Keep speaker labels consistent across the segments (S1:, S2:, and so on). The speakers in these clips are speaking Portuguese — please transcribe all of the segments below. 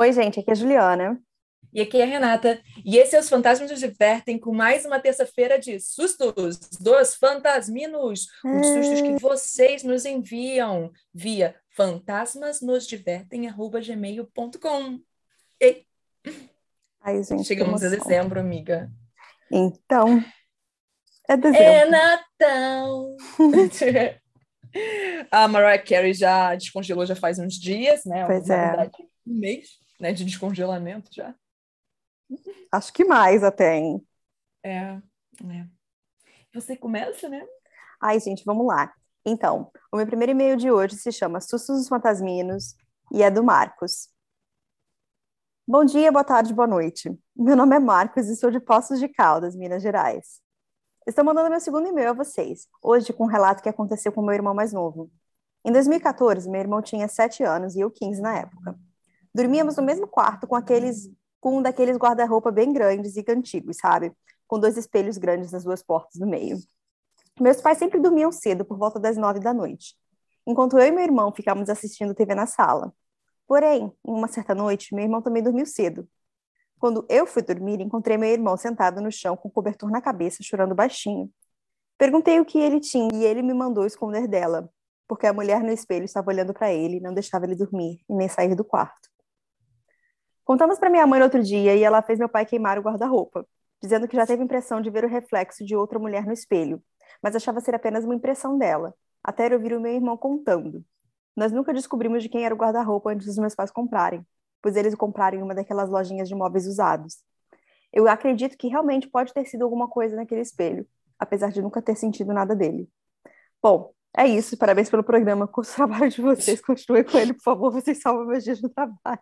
S1: Oi, gente, aqui é a Juliana.
S2: E aqui é a Renata. E esse é Os Fantasmas Nos Divertem com mais uma terça-feira de sustos dos fantasminos. Os sustos que
S1: Ah,
S2: vocês nos enviam via fantasmasnosdivertem@gmail.com. Ei,
S1: Ai, gente, que
S2: chegamos a
S1: emoção.
S2: dezembro, amiga.
S1: Então, é
S2: É
S1: dezembro.
S2: Natal! A Mariah Carey já descongelou já faz uns dias, né?
S1: Pois
S2: Na
S1: é,
S2: verdade, um mês, né, de descongelamento já.
S1: acho que mais até, hein?
S2: É, é. Você começa, né?
S1: Ai, gente, vamos lá. Então, o meu primeiro e-mail de hoje se chama Sustos dos Fantasminos e é do Marcos. Bom dia, boa tarde, boa noite. Meu nome é Marcos e sou de Poços de Caldas, Minas Gerais. Estou mandando meu segundo e-mail a vocês, hoje com um relato que aconteceu com meu irmão mais novo. Em 2014, meu irmão tinha 7 anos e eu 15 na época. Dormíamos no mesmo quarto com um daqueles guarda-roupa bem grandes e antigos, sabe? Com dois espelhos grandes nas duas portas no meio. Meus pais sempre dormiam cedo, por volta das 9 da noite, enquanto eu e meu irmão ficávamos assistindo TV na sala. Porém, em uma certa noite, meu irmão também dormiu cedo. Quando eu fui dormir, encontrei meu irmão sentado no chão com o cobertor na cabeça, chorando baixinho. Perguntei o que ele tinha e ele me mandou esconder dela, porque a mulher no espelho estava olhando para ele e não deixava ele dormir e nem sair do quarto. Contamos para minha mãe no outro dia e ela fez meu pai queimar o guarda-roupa, dizendo que já teve impressão de ver o reflexo de outra mulher no espelho, mas achava ser apenas uma impressão dela, até eu ouvir o meu irmão contando. Nós nunca descobrimos de quem era o guarda-roupa antes dos meus pais comprarem, pois eles o compraram em uma daquelas lojinhas de móveis usados. Eu acredito que realmente pode ter sido alguma coisa naquele espelho, apesar de nunca ter sentido nada dele. Bom, é isso. Parabéns pelo programa. Com o trabalho de vocês. Continuem com ele, por favor. Vocês salvam meus dias no trabalho.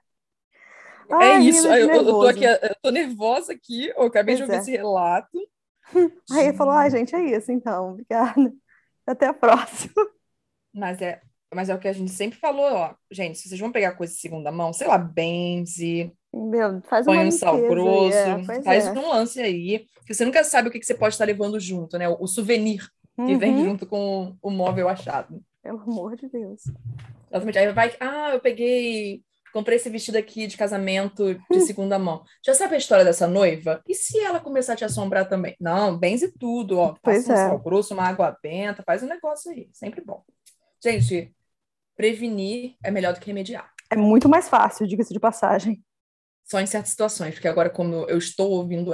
S2: É
S1: Ai,
S2: isso.
S1: menina, que
S2: Eu tô aqui,
S1: nervoso.
S2: eu tô nervosa aqui. Eu acabei de
S1: Pois
S2: ouvir
S1: é.
S2: esse relato.
S1: Aí ele falou, ai,
S2: De...
S1: gente, é isso, então. Obrigada. Até a próxima.
S2: Mas é, mas é o que a gente sempre falou, ó. Gente, se vocês vão pegar coisa de segunda mão, sei lá, benze,
S1: Meu, faz uma
S2: põe um sal
S1: limpeza aí.
S2: grosso,
S1: É, pois
S2: faz
S1: é.
S2: um lance aí, que você nunca sabe o que que você pode estar levando junto, né? O souvenir que vem
S1: Uhum.
S2: junto com o móvel achado.
S1: Pelo amor de Deus.
S2: Exatamente. Aí vai, eu comprei esse vestido aqui de casamento de segunda mão. Já sabe a história dessa noiva? E se ela começar a te assombrar também? Não, benze tudo, ó.
S1: Pois
S2: Passa um
S1: é.
S2: sal grosso, uma água benta, faz um negócio aí. Sempre bom. Gente, prevenir é melhor do que remediar.
S1: É muito mais fácil, diga-se de passagem.
S2: Só em certas situações, porque agora, como eu estou ouvindo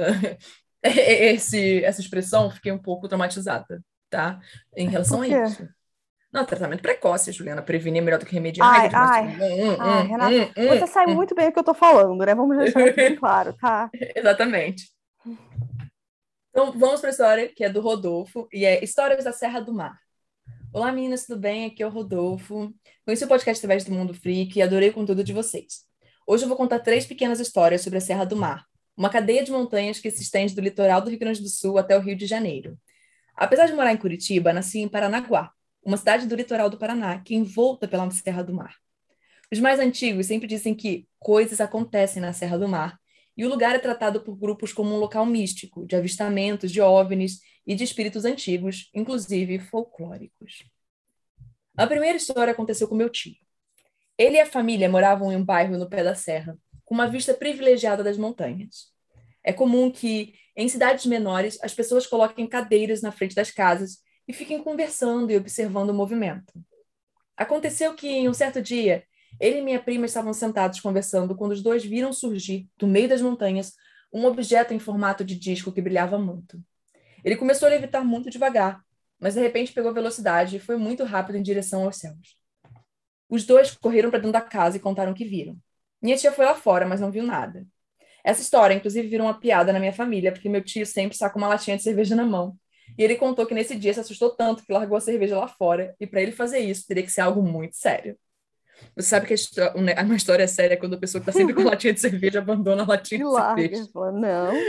S2: essa expressão, fiquei um pouco traumatizada, tá? Em
S1: Por
S2: relação a
S1: quê?
S2: isso. Não, tratamento precoce, Juliana. Prevenir é melhor do que remediar. Ai,
S1: Ai,
S2: gente, mas...
S1: ai, ai, Renata, você sabe muito bem o que eu tô falando, né? Vamos deixar isso bem claro, tá?
S2: Exatamente. Então, vamos para a história que é do Rodolfo, e é Histórias da Serra do Mar. Olá, meninas, tudo bem? Aqui é o Rodolfo. Conheci o podcast através do Mundo Freak e adorei o conteúdo de vocês. Hoje eu vou contar três pequenas histórias sobre a Serra do Mar, uma cadeia de montanhas que se estende do litoral do Rio Grande do Sul até o Rio de Janeiro. Apesar de morar em Curitiba, nasci em Paranaguá, uma cidade do litoral do Paraná, que é envolta pela Serra do Mar. Os mais antigos sempre dizem que coisas acontecem na Serra do Mar, e o lugar é tratado por grupos como um local místico, de avistamentos de OVNIs e de espíritos antigos, inclusive folclóricos. A primeira história aconteceu com meu tio. Ele e a família moravam em um bairro no pé da serra, com uma vista privilegiada das montanhas. É comum que, em cidades menores, as pessoas coloquem cadeiras na frente das casas e fiquem conversando e observando o movimento. Aconteceu que, em um certo dia, ele e minha prima estavam sentados conversando quando os dois viram surgir, do meio das montanhas, um objeto em formato de disco que brilhava muito. Ele começou a levitar muito devagar, mas de repente pegou velocidade e foi muito rápido em direção aos céus. Os dois correram para dentro da casa e contaram o que viram. Minha tia foi lá fora, mas não viu nada. Essa história, inclusive, virou uma piada na minha família, porque meu tio sempre saca uma latinha de cerveja na mão. E ele contou que nesse dia se assustou tanto que largou a cerveja lá fora, e para ele fazer isso teria que ser algo muito sério. Você sabe que uma história é séria quando a pessoa que está sempre com a latinha de cerveja abandona a latinha
S1: E
S2: de cerveja.
S1: larga. Fala, não.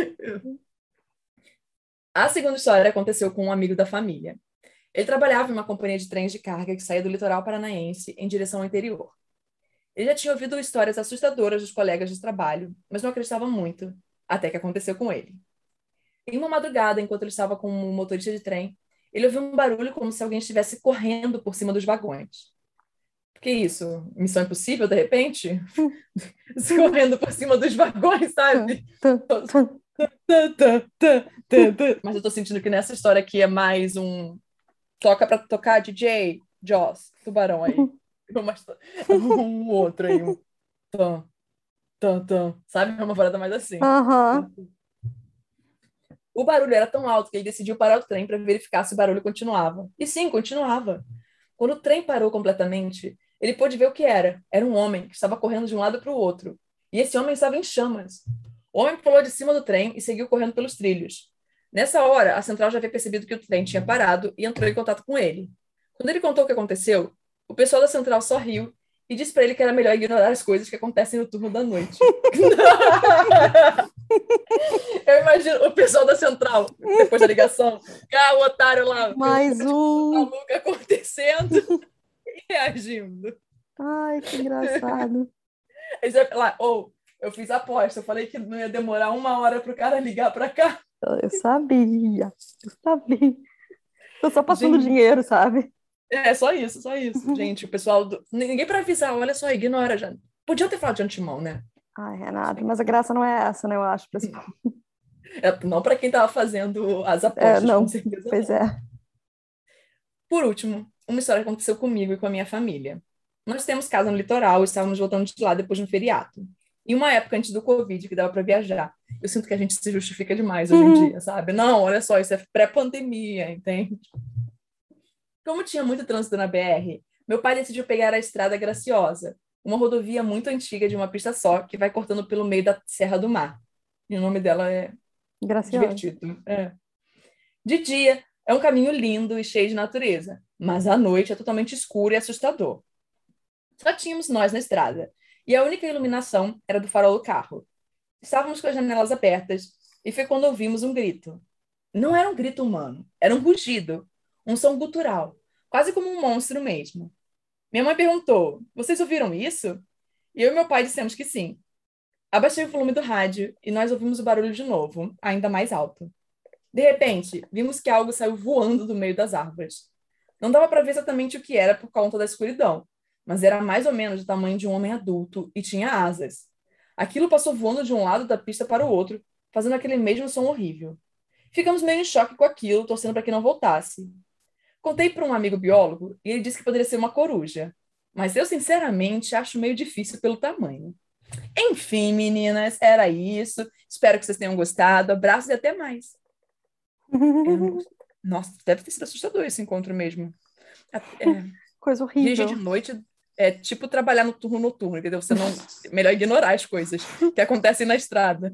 S2: A segunda história aconteceu com um amigo da família. Ele trabalhava em uma companhia de trens de carga que saía do litoral paranaense em direção ao interior. Ele já tinha ouvido histórias assustadoras dos colegas de trabalho, mas não acreditava muito, até que aconteceu com ele. Em uma madrugada, enquanto ele estava com um motorista de trem, ele ouviu um barulho como se alguém estivesse correndo por cima dos vagões. Que isso? Missão Impossível, de repente? Correndo por cima dos vagões, sabe? Tã, tã, tã, tã, tã. Mas eu tô sentindo que nessa história aqui é mais um toca pra tocar DJ, Joss, tubarão aí. Um outro aí, um tan, tan, tan. Sabe? É uma parada mais assim.
S1: Aham.
S2: O barulho era tão alto que ele decidiu parar o trem para verificar se o barulho continuava. E sim, continuava. Quando o trem parou completamente, ele pôde ver o que era. Era um homem que estava correndo de um lado para o outro. E esse homem estava em chamas. O homem pulou de cima do trem e seguiu correndo pelos trilhos. Nessa hora, a central já havia percebido que o trem tinha parado e entrou em contato com ele. Quando ele contou o que aconteceu, o pessoal da central só riu e disse para ele que era melhor ignorar as coisas que acontecem no turno da noite. Eu imagino o pessoal da central, depois da ligação, o otário lá,
S1: Mais um.
S2: maluco acontecendo e reagindo.
S1: Ai, que engraçado.
S2: Aí você vai falar, eu fiz a aposta, eu falei que não ia demorar 1 hora pro cara ligar pra cá.
S1: Eu sabia. Eu sabia. Tô só passando
S2: Gente,
S1: dinheiro, sabe?
S2: é só isso, só isso. Gente, o pessoal. Ninguém pra avisar, olha só, ignora já. Podia ter falado de antemão, né?
S1: Ai, Renato, mas a graça não é essa, né? Eu acho, principal.
S2: Não para quem tava fazendo as apostas, com
S1: Não,
S2: certeza
S1: pois
S2: não.
S1: é.
S2: Por último, uma história que aconteceu comigo e com a minha família. Nós temos casa no litoral e estávamos voltando de lá depois de um feriado. Em uma época antes do Covid, que dava para viajar. Eu sinto que a gente se justifica demais hoje em dia, sabe? Não, olha só, isso é pré-pandemia, entende? Como tinha muito trânsito na BR, meu pai decidiu pegar a Estrada Graciosa, uma rodovia muito antiga de uma pista só, que vai cortando pelo meio da Serra do Mar. E o nome dela é
S1: Graciosa.
S2: divertido. É. De dia, é um caminho lindo e cheio de natureza, mas à noite é totalmente escuro e assustador. Só tínhamos nós na estrada, e a única iluminação era do farol do carro. Estávamos com as janelas abertas, e foi quando ouvimos um grito. Não era um grito humano, era um rugido, um som gutural, quase como um monstro mesmo. Minha mãe perguntou: Vocês ouviram isso? E eu e meu pai dissemos que sim. Abaixei o volume do rádio e nós ouvimos o barulho de novo, ainda mais alto. De repente, vimos que algo saiu voando do meio das árvores. Não dava para ver exatamente o que era por conta da escuridão, mas era mais ou menos do tamanho de um homem adulto e tinha asas. Aquilo passou voando de um lado da pista para o outro, fazendo aquele mesmo som horrível. Ficamos meio em choque com aquilo, torcendo para que não voltasse. Contei para um amigo biólogo e ele disse que poderia ser uma coruja, mas eu sinceramente acho meio difícil pelo tamanho. Enfim, meninas, era isso. Espero que vocês tenham gostado. Abraços e até mais. Nossa, deve ter sido assustador esse encontro mesmo. É,
S1: Coisa
S2: dirigir de
S1: horrível.
S2: noite é tipo trabalhar no turno noturno, entendeu? Você não. Melhor ignorar as coisas que acontecem na estrada.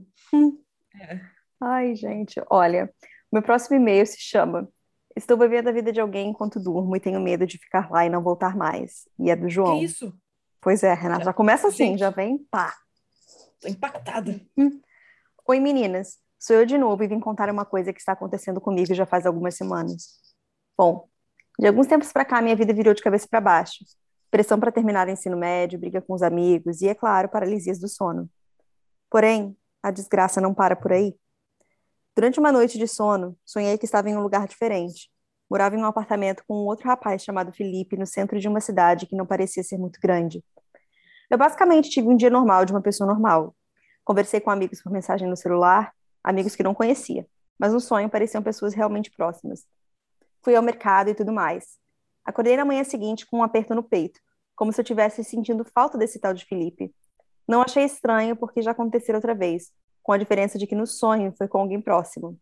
S2: É.
S1: Ai, gente, olha, meu próximo e-mail se chama Estou vivendo a vida de alguém enquanto durmo e tenho medo de ficar lá e não voltar mais. E é do
S2: Que
S1: João.
S2: isso?
S1: Pois é, Renata, já começa assim, já
S2: Gente,
S1: vem, pá.
S2: tô impactada.
S1: Oi, meninas. Sou eu de novo e vim contar uma coisa que está acontecendo comigo já faz algumas semanas. Bom, de alguns tempos para cá, minha vida virou de cabeça para baixo. Pressão para terminar o ensino médio, briga com os amigos e, é claro, paralisias do sono. Porém, a desgraça não para por aí. Durante uma noite de sono, sonhei que estava em um lugar diferente. Morava em um apartamento com um outro rapaz chamado Felipe, no centro de uma cidade que não parecia ser muito grande. Eu basicamente tive um dia normal de uma pessoa normal. Conversei com amigos por mensagem no celular, amigos que não conhecia, mas no sonho pareciam pessoas realmente próximas. Fui ao mercado e tudo mais. Acordei na manhã seguinte com um aperto no peito, como se eu estivesse sentindo falta desse tal de Felipe. Não achei estranho porque já aconteceu outra vez, com a diferença de que no sonho foi com alguém próximo.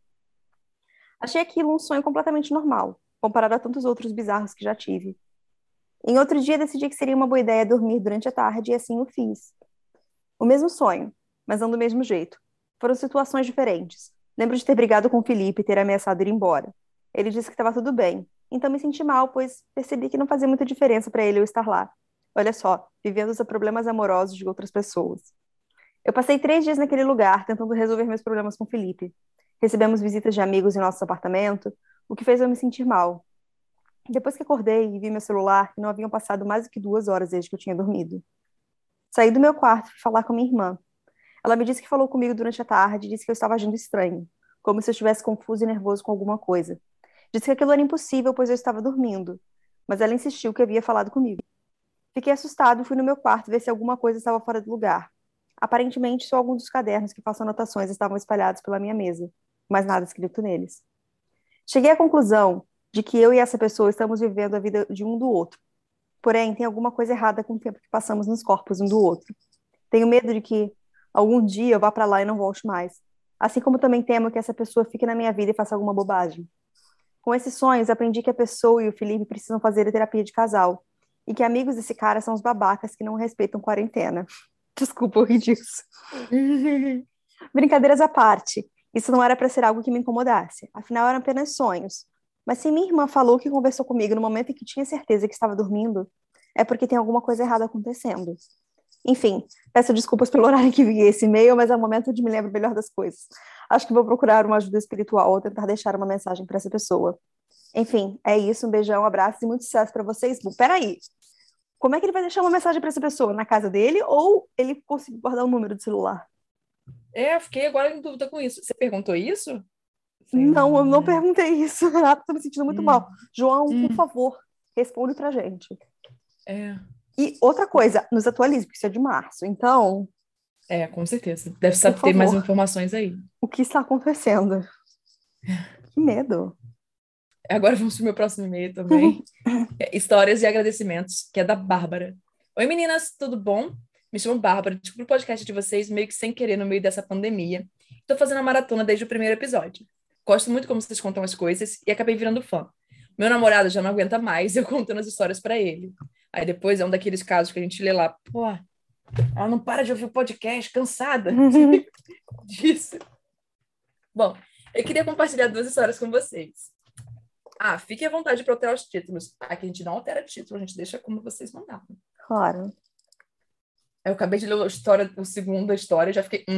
S1: Achei aquilo um sonho completamente normal, comparado a tantos outros bizarros que já tive. Em outro dia, decidi que seria uma boa ideia dormir durante a tarde e assim o fiz. O mesmo sonho, mas não do mesmo jeito. Foram situações diferentes. Lembro de ter brigado com o Felipe e ter ameaçado ir embora. Ele disse que estava tudo bem, então me senti mal, pois percebi que não fazia muita diferença para ele eu estar lá. Olha só, vivendo os problemas amorosos de outras pessoas. Eu passei 3 dias naquele lugar, tentando resolver meus problemas com o Felipe. Recebemos visitas de amigos em nosso apartamento, o que fez eu me sentir mal. Depois que acordei e vi meu celular, que não haviam passado mais do que 2 horas desde que eu tinha dormido. Saí do meu quarto e fui falar com minha irmã. Ela me disse que falou comigo durante a tarde e disse que eu estava agindo estranho, como se eu estivesse confuso e nervoso com alguma coisa. Disse que aquilo era impossível, pois eu estava dormindo, mas ela insistiu que havia falado comigo. Fiquei assustado e fui no meu quarto ver se alguma coisa estava fora do lugar. Aparentemente, só alguns dos cadernos que faço anotações estavam espalhados pela minha mesa, mas nada escrito neles. Cheguei à conclusão de que eu e essa pessoa estamos vivendo a vida de um do outro. Porém, tem alguma coisa errada com o tempo que passamos nos corpos um do outro. Tenho medo de que algum dia eu vá para lá e não volte mais. Assim como também temo que essa pessoa fique na minha vida e faça alguma bobagem. Com esses sonhos, aprendi que a pessoa e o Felipe precisam fazer a terapia de casal. E que amigos desse cara são os babacas que não respeitam quarentena. Desculpa, eu ri disso. Brincadeiras à parte, isso não era para ser algo que me incomodasse. Afinal, eram apenas sonhos. Mas se minha irmã falou que conversou comigo no momento em que tinha certeza que estava dormindo, é porque tem alguma coisa errada acontecendo. Enfim, peço desculpas pelo horário que vi esse e-mail, mas é o momento de me lembrar melhor das coisas. Acho que vou procurar uma ajuda espiritual ou tentar deixar uma mensagem para essa pessoa. Enfim, é isso. Um beijão, um abraço e muito sucesso para vocês. Peraí, como é que ele vai deixar uma mensagem para essa pessoa? Na casa dele ou ele conseguiu guardar o número do celular?
S2: Fiquei agora em dúvida com isso. Você perguntou isso?
S1: Não, eu não
S2: Né?
S1: perguntei isso. Renato, tô me sentindo muito mal. João, por
S2: Hum,
S1: favor, responde pra gente.
S2: é,
S1: E outra coisa, nos atualize, porque isso é de março. Então,
S2: com certeza. Deve
S1: por
S2: saber ter mais
S1: favor,
S2: informações aí.
S1: o que está acontecendo? Que medo.
S2: Agora vamos pro meu próximo e-mail também. Histórias e agradecimentos, que é da Bárbara. Oi, meninas, tudo bom? Me chamo Bárbara, descobri o podcast de vocês meio que sem querer no meio dessa pandemia. Estou fazendo a maratona desde o primeiro episódio. Gosto muito como vocês contam as coisas e acabei virando fã. Meu namorado já não aguenta mais eu contando as histórias para ele. Aí depois é um daqueles casos que a gente lê lá, pô, ela não para de ouvir o podcast, cansada disso. Bom, eu queria compartilhar duas histórias com vocês. Fiquem à vontade para alterar os títulos. Aqui a gente não altera título, a gente deixa como vocês mandaram.
S1: Claro.
S2: Eu acabei de ler a segunda história e já fiquei.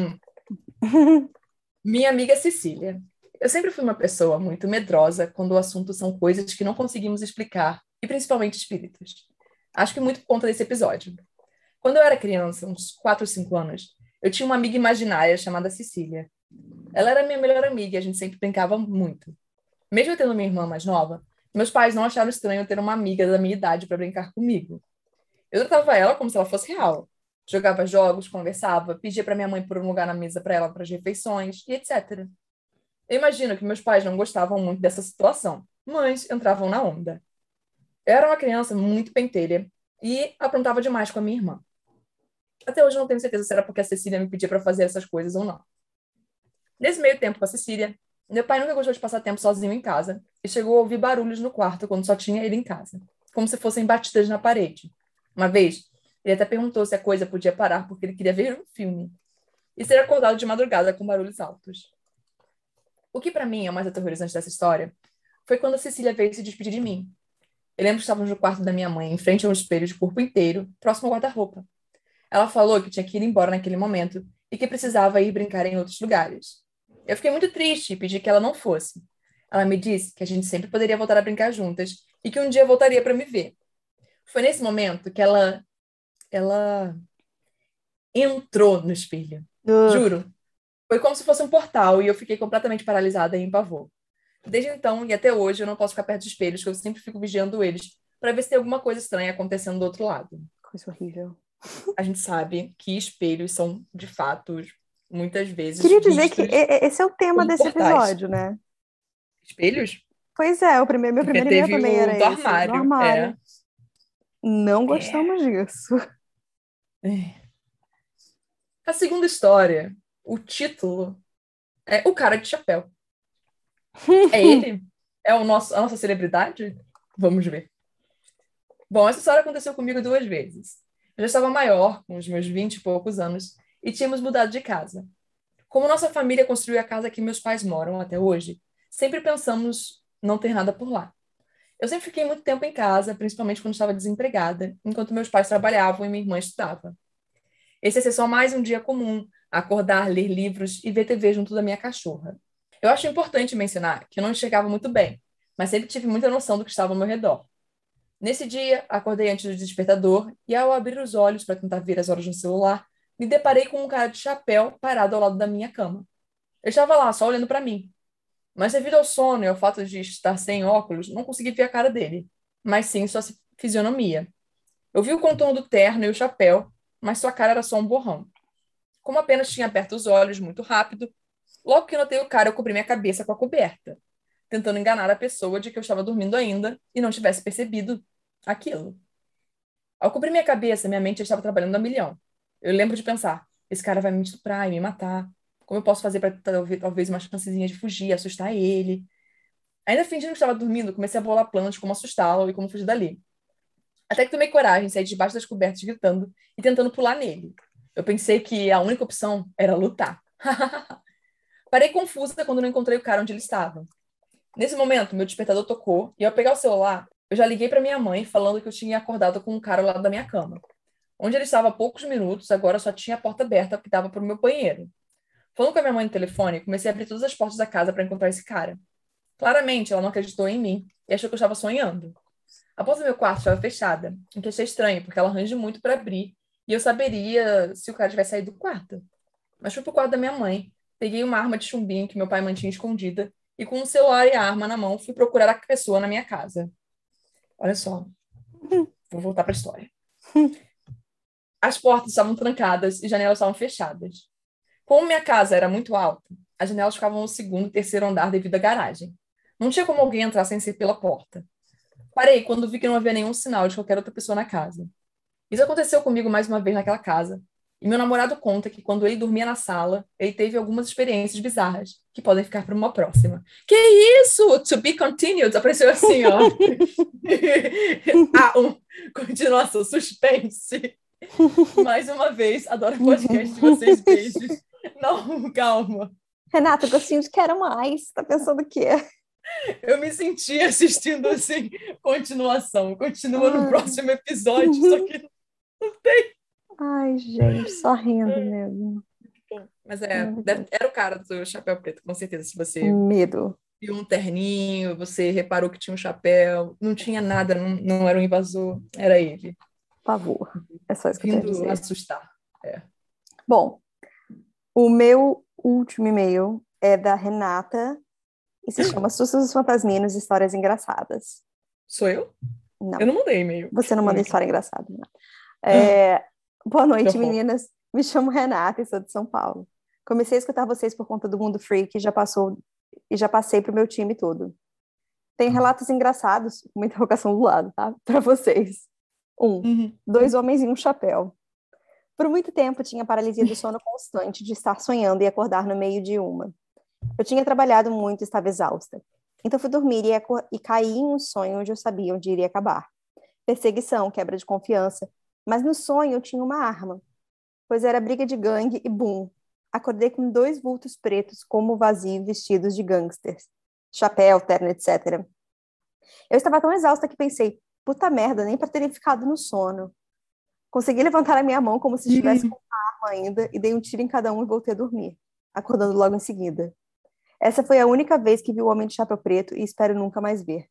S2: Minha amiga Cecília. Eu sempre fui uma pessoa muito medrosa quando o assunto são coisas que não conseguimos explicar, e principalmente espíritos. Acho que muito por conta desse episódio. Quando eu era criança, uns 4 ou 5 anos, eu tinha uma amiga imaginária chamada Cecília. Ela era minha melhor amiga e a gente sempre brincava muito. Mesmo eu tendo minha irmã mais nova, meus pais não acharam estranho ter uma amiga da minha idade para brincar comigo. Eu tratava ela como se ela fosse real. Jogava jogos, conversava, pedia para minha mãe pôr um lugar na mesa para ela para as refeições e etc. Eu imagino que meus pais não gostavam muito dessa situação, mas entravam na onda. Eu era uma criança muito pentelha e aprontava demais com a minha irmã. Até hoje eu não tenho certeza se era porque a Cecília me pedia para fazer essas coisas ou não. Nesse meio tempo com a Cecília, meu pai nunca gostou de passar tempo sozinho em casa e chegou a ouvir barulhos no quarto quando só tinha ele em casa, como se fossem batidas na parede. Uma vez, ele até perguntou se a coisa podia parar porque ele queria ver um filme e ser acordado de madrugada com barulhos altos. O que para mim é o mais aterrorizante dessa história foi quando a Cecília veio se despedir de mim. Eu lembro que estávamos no quarto da minha mãe, em frente a um espelho de corpo inteiro, próximo ao guarda-roupa. Ela falou que tinha que ir embora naquele momento e que precisava ir brincar em outros lugares. Eu fiquei muito triste e pedi que ela não fosse. Ela me disse que a gente sempre poderia voltar a brincar juntas e que um dia voltaria para me ver. Foi nesse momento que ela entrou no espelho.
S1: Ugh.
S2: Juro. Foi como se fosse um portal e eu fiquei completamente paralisada e em pavor. Desde então e até hoje eu não posso ficar perto de espelhos, que eu sempre fico vigiando eles para ver se tem alguma coisa estranha acontecendo do outro lado.
S1: Coisa horrível.
S2: A gente sabe que espelhos são, de fato, muitas vezes
S1: Queria dizer que
S2: vistos
S1: esse é o tema
S2: como
S1: desse
S2: portais.
S1: episódio, né?
S2: Espelhos?
S1: Pois é, meu
S2: Porque
S1: primeiro e-mail
S2: teve
S1: também
S2: o
S1: era
S2: do
S1: esse, no
S2: armário.
S1: armário. Não
S2: É.
S1: gostamos disso.
S2: A segunda história, o título é O Cara de Chapéu. É ele? É a nossa celebridade? Vamos ver. Bom, essa história aconteceu comigo 2 vezes. Eu já estava maior, com os meus 20 e poucos anos, e tínhamos mudado de casa. Como nossa família construiu a casa que meus pais moram até hoje, sempre pensamos não ter nada por lá. Eu sempre fiquei muito tempo em casa, principalmente quando estava desempregada, enquanto meus pais trabalhavam e minha irmã estudava. Esse ia ser só mais um dia comum, acordar, ler livros e ver TV junto da minha cachorra. Eu acho importante mencionar que eu não enxergava muito bem, mas sempre tive muita noção do que estava ao meu redor. Nesse dia, acordei antes do despertador e, ao abrir os olhos para tentar ver as horas no celular, me deparei com um cara de chapéu parado ao lado da minha cama. Ele estava lá, só olhando para mim. Mas devido ao sono e ao fato de estar sem óculos, não consegui ver a cara dele, mas sim sua fisionomia. Eu vi o contorno do terno e o chapéu, mas sua cara era só um borrão. Como apenas tinha aberto os olhos muito rápido, logo que notei o cara, eu cobri minha cabeça com a coberta, tentando enganar a pessoa de que eu estava dormindo ainda e não tivesse percebido aquilo. Ao cobrir minha cabeça, minha mente estava trabalhando a milhão. Eu lembro de pensar, esse cara vai me estuprar e me matar. Como eu posso fazer para talvez uma chancezinha de fugir, assustar ele? Ainda fingindo que estava dormindo, comecei a bolar planos de como assustá-lo e como fugir dali. Até que tomei coragem, saí debaixo das cobertas gritando e tentando pular nele. Eu pensei que a única opção era lutar. Parei confusa quando não encontrei o cara onde ele estava. Nesse momento, meu despertador tocou e ao pegar o celular, eu já liguei para minha mãe falando que eu tinha acordado com um cara ao lado da minha cama. Onde ele estava há poucos minutos, agora só tinha a porta aberta que dava para o meu banheiro. Falando com a minha mãe no telefone, comecei a abrir todas as portas da casa para encontrar esse cara. Claramente, ela não acreditou em mim e achou que eu estava sonhando. A porta do meu quarto estava fechada, o que achei estranho, porque ela range muito para abrir e eu saberia se o cara tivesse saído do quarto. Mas fui pro quarto da minha mãe, peguei uma arma de chumbinho que meu pai mantinha escondida e com o celular e a arma na mão fui procurar a pessoa na minha casa. Olha só, vou voltar para a história. As portas estavam trancadas e janelas estavam fechadas. Como minha casa era muito alta, as janelas ficavam no segundo e terceiro andar devido à garagem. Não tinha como alguém entrar sem ser pela porta. Parei quando vi que não havia nenhum sinal de qualquer outra pessoa na casa. Isso aconteceu comigo mais uma vez naquela casa. E meu namorado conta que quando ele dormia na sala, ele teve algumas experiências bizarras, que podem ficar para uma próxima. Que isso? To be continued. Apareceu assim, ó. Continuação, suspense. Mais uma vez, adoro o podcast de vocês. Beijos. Não, calma.
S1: Renata, gostinho de quero mais. Tá pensando o quê?
S2: Eu me senti assistindo assim, continuação. Continua no próximo episódio, só que não tem.
S1: Ai, gente, só rindo mesmo.
S2: Mas
S1: Maravilhoso.
S2: era o cara do chapéu preto, com certeza. Se você
S1: Medo,
S2: viu um terninho, você reparou que tinha um chapéu, não tinha nada, não era um invasor, era ele,
S1: pavor. É só isso que eu tenho a
S2: vindo
S1: dizer.
S2: assustar. É.
S1: Bom, o meu último e-mail é da Renata e se chama Sustos dos Fantasminos, Histórias Engraçadas.
S2: Sou eu? Eu
S1: Não,
S2: não mandei e-mail.
S1: você não manda
S2: Hum.
S1: história engraçada. Não. Boa
S2: Que
S1: noite,
S2: horror.
S1: meninas. Me chamo Renata e sou de São Paulo. Comecei a escutar vocês por conta do Mundo Freak e já passei pro meu time todo. Tem relatos engraçados, uma interrogação do lado, tá? Para vocês.
S2: Uhum.
S1: 2 homens em um chapéu. Por muito tempo tinha paralisia do sono constante de estar sonhando e acordar no meio de uma. Eu tinha trabalhado muito e estava exausta. Então fui dormir e caí em um sonho onde eu sabia onde iria acabar. Perseguição, quebra de confiança. Mas no sonho eu tinha uma arma, pois era briga de gangue e bum. Acordei com 2 vultos pretos, como vazio, vestidos de gangsters. Chapéu, terno, etc. Eu estava tão exausta que pensei, puta merda, nem para terem ficado no sono. Consegui levantar a minha mão como se estivesse com uma arma ainda e dei um tiro em cada um e voltei a dormir, acordando logo em seguida. Essa foi a única vez que vi o homem de chapéu preto e espero nunca mais ver.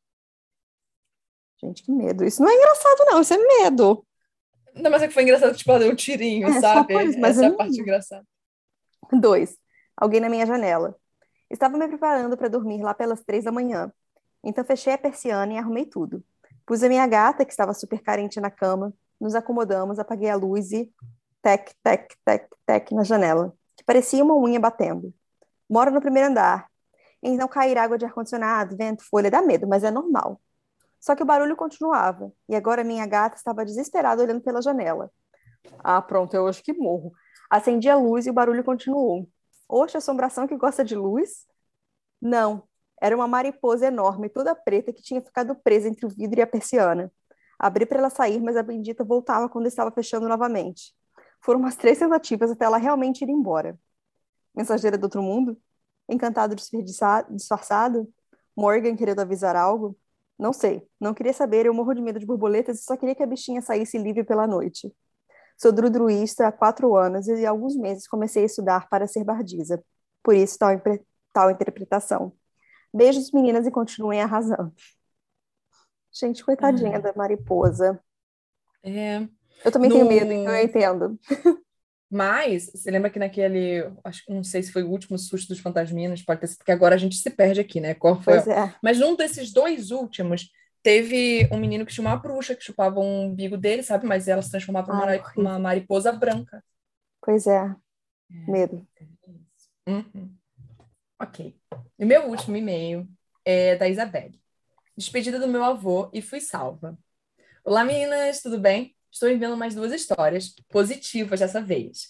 S1: Gente, que medo. Isso não é engraçado, não. Isso é medo.
S2: Não, mas é que foi engraçado, tipo, ela deu um tirinho,
S1: Só
S2: sabe?
S1: por isso, mas
S2: Essa
S1: eu
S2: é a
S1: não...
S2: parte engraçada.
S1: 2. Alguém na minha janela. Estava me preparando para dormir lá pelas 3 da manhã. Então fechei a persiana e arrumei tudo. Pus a minha gata, que estava super carente na cama, nos acomodamos, apaguei a luz e tec, tec, tec, tec na janela, que parecia uma unha batendo. Moro no primeiro andar. Então cair água de ar-condicionado, vento, folha dá medo, mas é normal. Só que o barulho continuava, e agora minha gata estava desesperada olhando pela janela. Ah, pronto, eu acho que morro. Acendi a luz e o barulho continuou. Oxe, assombração que gosta de luz? Não, era uma mariposa enorme, toda preta, que tinha ficado presa entre o vidro e a persiana. Abri para ela sair, mas a bendita voltava quando estava fechando novamente. Foram umas 3 tentativas até ela realmente ir embora. Mensageira do outro mundo? Encantado disfarçado? Morgan querendo avisar algo? Não sei, não queria saber, eu morro de medo de borboletas e só queria que a bichinha saísse livre pela noite. Sou drudruísta há 4 anos e há alguns meses comecei a estudar para ser bardiza. Por isso, tal interpretação. Beijos, meninas, e continuem arrasando. Gente, coitadinha
S2: Ai,
S1: da mariposa.
S2: é.
S1: Eu também tenho medo, então eu
S2: No...
S1: entendo.
S2: Mas, você lembra que naquele, acho que não sei se foi o último susto dos fantasminos, pode ter sido, porque agora a gente se perde aqui, né? Qual foi?
S1: Pois é.
S2: Mas num desses 2 últimos, Teve um menino que tinha uma bruxa que chupava um umbigo dele, sabe? Mas ela se transformava
S1: Ai,
S2: numa
S1: horrível.
S2: mariposa branca.
S1: Pois é, medo.
S2: Uhum. Ok. E meu último e-mail é da Isabelle. Despedida do meu avô e fui salva. Olá, meninas, tudo bem? Estou enviando mais duas histórias positivas dessa vez.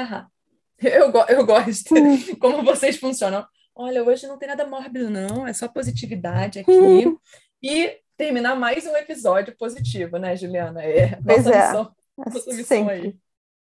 S2: Eu gosto como vocês funcionam. Olha, hoje não tem nada mórbido, não. É só positividade aqui. E terminar mais um episódio positivo, né, Juliana? É
S1: Pois é,
S2: nossa missão
S1: sempre.
S2: aí.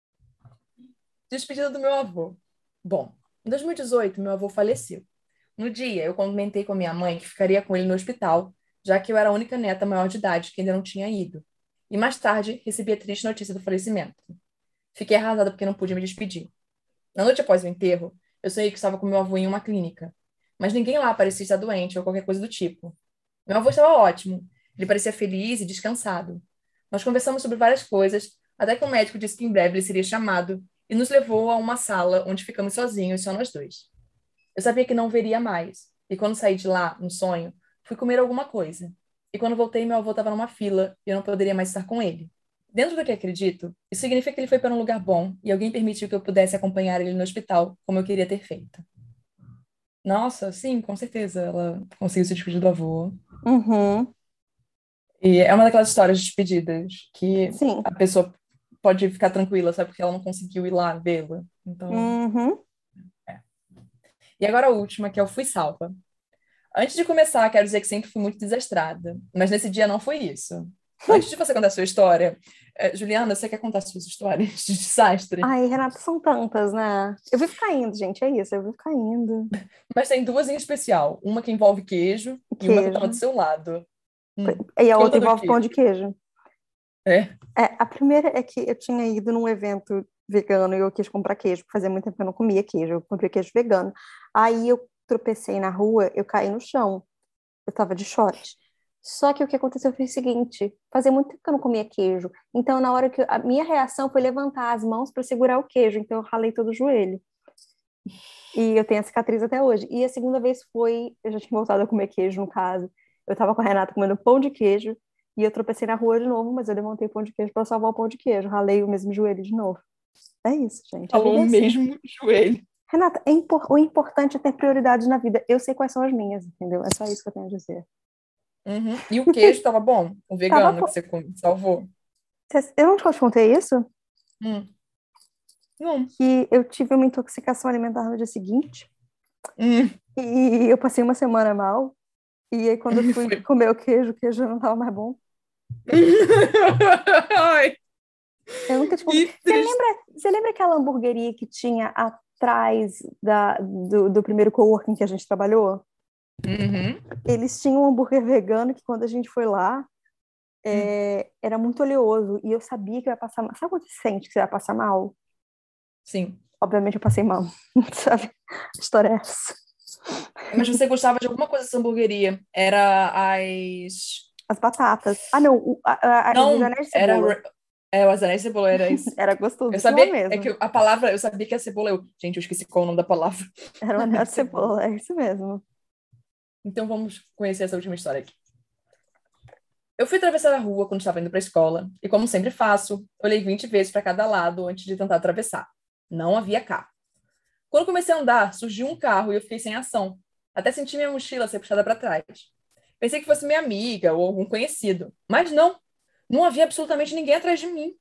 S2: Despedida do meu avô. Bom, em 2018, meu avô faleceu. No dia, eu comentei com a minha mãe que ficaria com ele no hospital, já que eu era a única neta maior de idade que ainda não tinha ido. E mais tarde, recebi a triste notícia do falecimento. Fiquei arrasada porque não pude me despedir. Na noite após o enterro, eu sonhei que estava com meu avô em uma clínica, mas ninguém lá parecia estar doente ou qualquer coisa do tipo. Meu avô estava ótimo, ele parecia feliz e descansado. Nós conversamos sobre várias coisas, até que o médico disse que em breve ele seria chamado e nos levou a uma sala onde ficamos sozinhos, só nós dois. Eu sabia que não veria mais, e quando saí de lá, no sonho, fui comer alguma coisa. E quando voltei, meu avô estava numa fila e eu não poderia mais estar com ele. Dentro do que acredito, isso significa que ele foi para um lugar bom e alguém permitiu que eu pudesse acompanhar ele no hospital, como eu queria ter feito. Nossa, sim, com certeza. Ela conseguiu se despedir do avô.
S1: Uhum,
S2: E é uma daquelas histórias de despedidas que
S1: sim.
S2: a pessoa pode ficar tranquila, sabe? Porque ela não conseguiu ir lá vê-la. Então,
S1: Uhum.
S2: é. E agora a última, que é o Fui Salva. Antes de começar, quero dizer que sempre fui muito desastrada, mas nesse dia não foi isso. Antes de você contar a sua história, Juliana, você quer contar suas histórias de desastre?
S1: Ai, Renata, são tantas, né? Eu vivo caindo, gente, é isso, eu vivo caindo.
S2: Mas tem duas em especial, uma que envolve queijo e uma que eu tava do
S1: Queijo.
S2: seu lado.
S1: E a outra
S2: Conta do
S1: envolve pão de
S2: queijo.
S1: queijo.
S2: É?
S1: A primeira é que eu tinha ido num evento vegano e eu quis comprar queijo, porque fazia muito tempo que eu não comia queijo, eu comprei queijo vegano. Aí eu tropecei na rua, eu caí no chão, eu tava de short. Só que o que aconteceu foi o seguinte, fazia muito tempo que eu não comia queijo, então na hora que a minha reação foi levantar as mãos para segurar o queijo, então eu ralei todo o joelho. E eu tenho a cicatriz até hoje. E a segunda vez foi, eu já tinha voltado a comer queijo, no caso. Eu tava com a Renata comendo pão de queijo e eu tropecei na rua de novo, mas eu levantei o pão de queijo para salvar o pão de queijo. Ralei o mesmo joelho de novo. É isso, gente. A
S2: Falou
S1: vida é assim.
S2: mesmo joelho.
S1: Renata, o importante é ter prioridades na vida. Eu sei quais são as minhas, entendeu? É só isso que eu tenho a dizer.
S2: Uhum. E o queijo tava bom? O
S1: Tava,
S2: vegano que
S1: pô.
S2: você salvou?
S1: Eu não te contei isso?
S2: Hum. Não.
S1: Que eu tive uma intoxicação alimentar no dia seguinte
S2: Hum.
S1: e eu passei uma semana mal. E aí, quando eu fui
S2: Foi.
S1: comer o queijo não tava mais bom.
S2: Ai,
S1: Eu nunca te contei.
S2: que triste.
S1: Você lembra aquela hamburgueria que tinha atrás do primeiro coworking que a gente trabalhou?
S2: Uhum.
S1: Eles tinham um hambúrguer vegano que quando a gente foi lá,
S2: Hum.
S1: era muito oleoso. E eu sabia que eu ia passar mal. Sabe quando você sente que você vai passar mal?
S2: Sim.
S1: Obviamente eu passei mal. Sabe? A história é essa.
S2: Mas você gostava de alguma coisa dessa hamburgueria? Era as.
S1: As batatas. Ah, não. Os
S2: Não,
S1: anéis de
S2: era.
S1: cebola.
S2: O azeite de cebola, era isso.
S1: Era
S2: Eu
S1: gostosíssimo
S2: sabia, é que
S1: mesmo.
S2: a palavra, eu sabia que a cebola, gente, eu esqueci qual é o nome da palavra.
S1: Era um anel
S2: É
S1: de
S2: cebola.
S1: cebola. É isso mesmo.
S2: Então vamos conhecer essa última história aqui. Eu fui atravessar a rua quando estava indo para a escola, e como sempre faço, olhei 20 vezes para cada lado antes de tentar atravessar. Não havia carro. Quando comecei a andar, surgiu um carro e eu fiquei sem ação. Até senti minha mochila ser puxada para trás. Pensei que fosse minha amiga ou algum conhecido, mas não. Não havia absolutamente ninguém atrás de mim.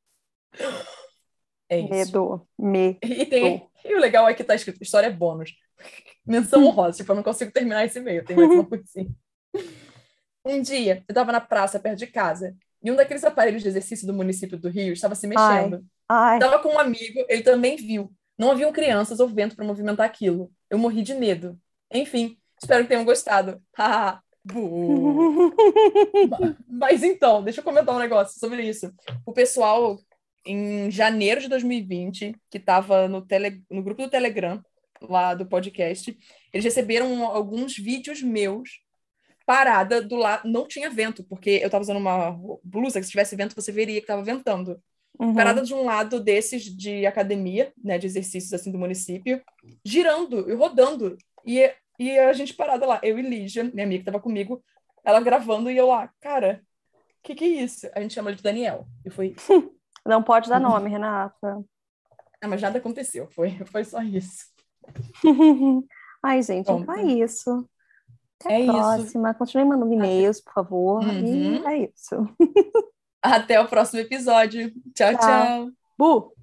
S2: É isso.
S1: Medo. Medo.
S2: E o legal é que tá escrito história bônus. Menção honrosa, tipo, eu não consigo terminar esse e-mail, tem mais uma coisinha. Um dia, eu estava na praça perto de casa e um daqueles aparelhos de exercício do município do Rio estava se
S1: Ai,
S2: mexendo.
S1: ai.
S2: Estava com um amigo, ele também viu. Não haviam crianças ou vento para movimentar aquilo. Eu morri de medo. Enfim, espero que tenham gostado. Haha, bu. Mas então, deixa eu comentar um negócio sobre isso. O pessoal, em janeiro de 2020, que estava no grupo do Telegram, lá do podcast, eles receberam alguns vídeos meus parada do lado, não tinha vento, porque eu estava usando uma blusa que se tivesse vento você veria que estava ventando. Parada
S1: Uhum.
S2: de um lado desses de academia, né, de exercícios assim do município, girando e rodando. E a gente parada lá, eu e Lígia, minha amiga que estava comigo, ela gravando e eu lá, cara, que é isso? A gente chama ele de Daniel. E foi isso.
S1: Não pode dar nome, Renata.
S2: Ah, mas nada aconteceu, foi só isso.
S1: Ai, gente, então é
S2: Pronto.
S1: isso. Até a
S2: É isso.
S1: próxima. Continue mandando
S2: Até,
S1: e-mails, por favor. E
S2: Uhum.
S1: é isso.
S2: Até o próximo episódio. Tchau,
S1: Tchau.
S2: tchau.
S1: Bu!